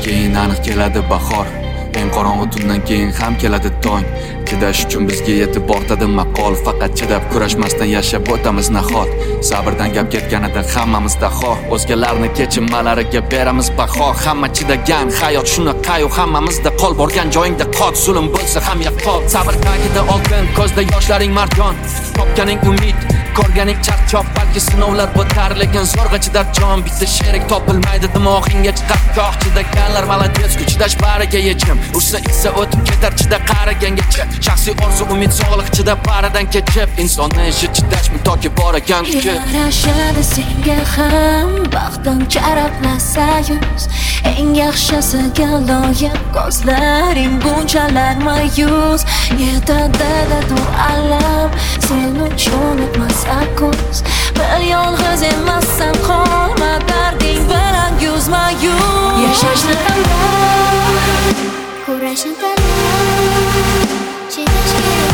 keyin aniq keladi bahor. Eng qorong'u tundan keyin ham keladi tong. Chidash uchun bizga yetib ortadi maqol. Faqat chidab kurashmasdan yashab o'tamiz nahot. Sabrdan gap ketganida hammamizda xor. O'zgalarni kechirmalariga beramiz baho. Hamma chidagan hayot shunaqayu hammamizda qol. Borgan joyingda qot, zulm bo'lsa ham yaqqol. Sabr tagida oltin, ko'zda yoshlaring marjon. Topganing umid, ko'rganing charchoq. Balki sinovlar o'tar, lekin zo'rg'a chidab jon. Bitta sherik topilmaydi dimog'ingga chiqib goh. Chidaganlar malades, chidash bariga yechim. Ursa itsa o'tib ketar chida qaragangacha. Shaxsiy orzu umid sog'liq chidab baridan kechib. Insonni ishi chidashmi toki bor ekan kuchi. Yarashadi senga ham baxting charaqlasa yuz. Eng yaxshisiga loyiq ko'zlaring bunchalar mayus. Yetadi du alam sen uchun o'tmas ko'z. Bir yolg'iz emassan qolma darding bilan yuzma-yuz. Yashashni tanla, kurashni tanla. Chidash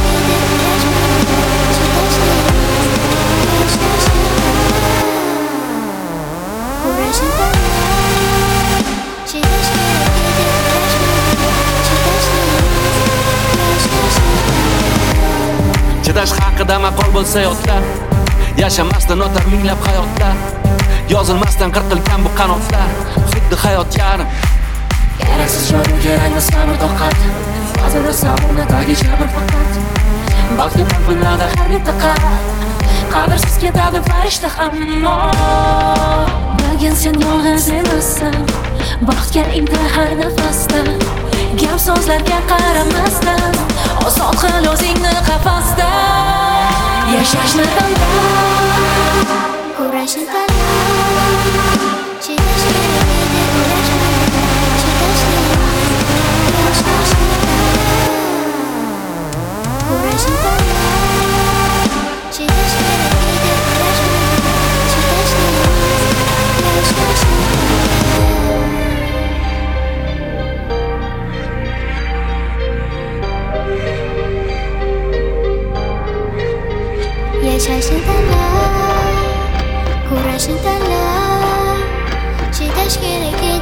Chidash haqida maqol bo'lsa yodda. Yashamasdan o'tar minglab hayotlar. Yozilmasdan qirqilgan bu qanotlar. Xuddi hayot yarim. keraksiz joyga kerakmas sabr toqat. Ba'zida sabrni tagi jabr faqat. Baxtga talpinadi har bitta qalb. Qadrsiz ketadi farishta hammo. Bilgin sen yolg'iz emassan. Baxtga intila har nafasda. Gap so'zlarga qaramasdan oson qil o'zingni qafasda. Yashashni tanla, kurashni tanla. Chidash kerak edi kurashni, chidashni, kurashni tanla. Chidash kerak edi kurashni, chidashni, yashashni tanla, kurashni tanla. Chidash kerak